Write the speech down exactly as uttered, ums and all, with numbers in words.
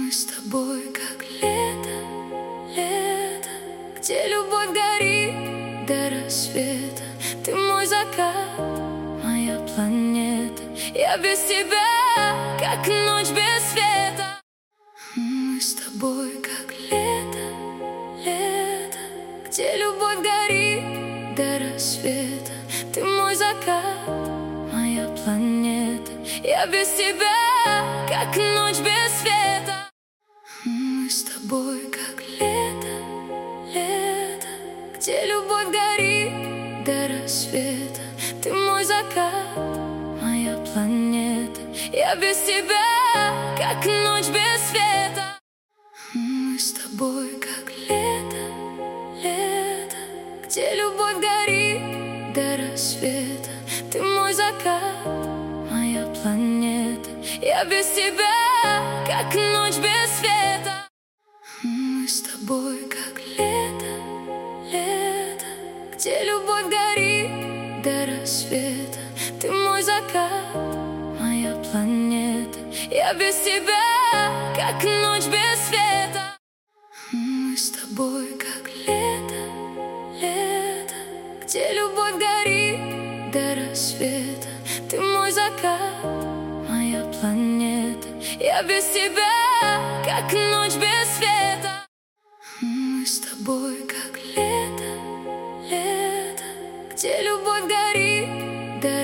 Мы с тобой как лето, лето, где любовь горит до рассвета. Ты мой закат, моя планета. Я без тебя, как ночь без света. Мы с тобой как лето, лето, где любовь горит до рассвета. Ты мой закат, моя планета. Я без тебя, как ночь без света. Мы с тобой как лето, лето, где любовь горит до рассвета. Ты мой закат, моя планета. Я без тебя, как ночь без света. Мы с тобой как лето, лето, где любовь горит до рассвета. Ты мой закат, моя планета. Я без тебя, как ночь без света. Мы с тобой как лето, лето, где любовь горит до рассвета. Ты мой закат, моя планета. Я без тебя, как ночь без света. Мы с тобой как лето, лето, где любовь горит до рассвета. Ты мой закат, моя планета. Я без тебя, как ночь без света. Мы с тобой как лето, лето, где